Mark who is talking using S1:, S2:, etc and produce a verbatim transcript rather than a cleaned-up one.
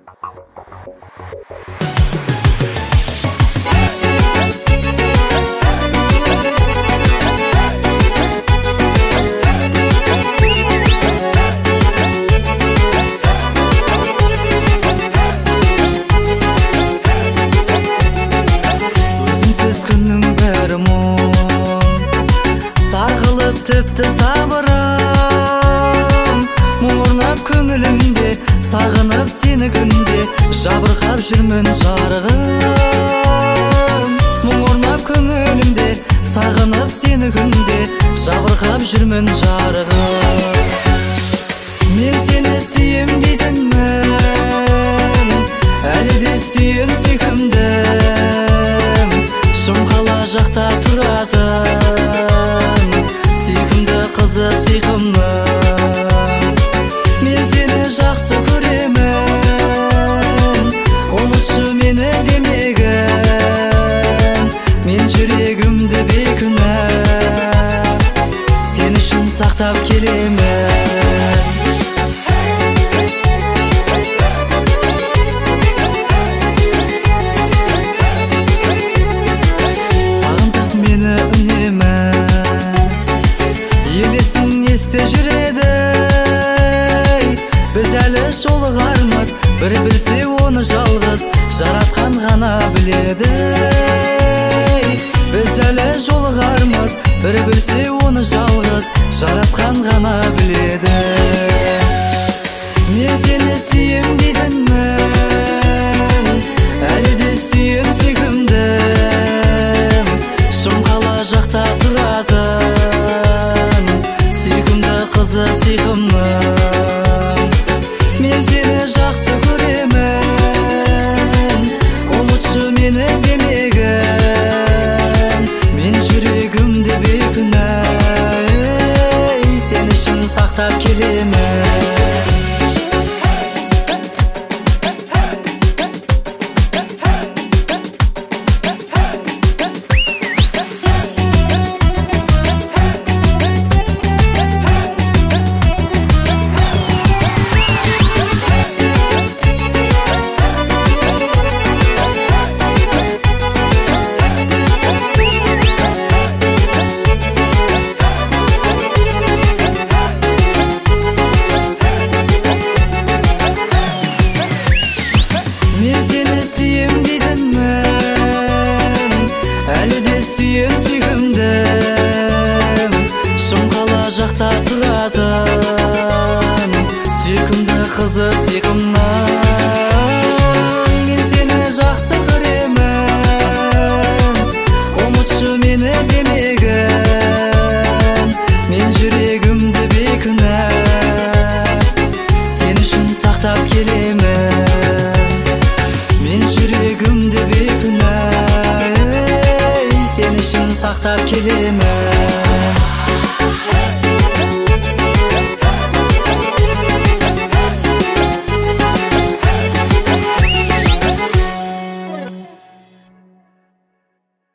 S1: Өзіңсіз күннің бәрі мұң, сағылып тіпті сабырым. Мұң орнап көңілімде, сағынып сені күнде, жабырқап жүрмін жарығым. Мұң орнап көңілімде, сағынып сені күнде, жабырқап жүрмін жарығым. Мен сені сүйем дейтінмін, әлі де сүйем сүйкімдім. Шымқала жақта тұратын сүйкімді қызы сыйқымның. Мен сені жақсы көремін, ұмытшы мені демегін. Мен жүрегімді бейкүнә сен үшін сақтап келемін. Есте жүреді, біз әлі жолығармыз, бір білсе оны жалғыз жаратқан ғана біледі. Біз әлі жолығармыз, бір білсе оны жалғыз жаратқан ғана біледі. Мен сені сүйем дейтінмін, әлі де сүйем сүйкімдім. Шымқала жақта тұратын қызы сыйқымның. Мен сені жақсы көремін, ұмытшы мені демегін. Мен жүрегімде бейкүнә сен үшін сақтап келемін. Мен сені сүйем дейтінмін, әлі де сүйем сүйкімдім. Шымқала жақта тұратын сүйкімді қызы сыйқымның. Мен сені жақсы көремін, ұмытшы мені демегін. Мен жүрегімді бейкүнә сен үшін сақтап келемін. Мен жүрегімді бейкүнә сен үшін сақтап келемін.